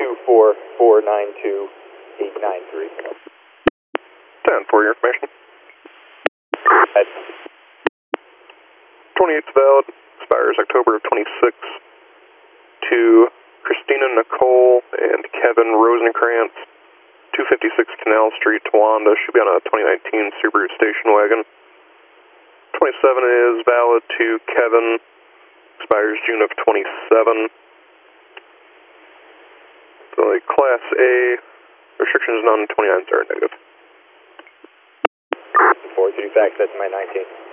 24492 893. 10 for your information. 28's valid, expires October of 26. To Christina Nicole and Kevin Rosenkrantz, 256 Canal Street, Towanda. Should be on a 2019 Subaru station wagon. 27 is valid to Kevin, expires June of 27. So like Class A, restrictions none, 29s are negative. Forward to fax, that's my 19.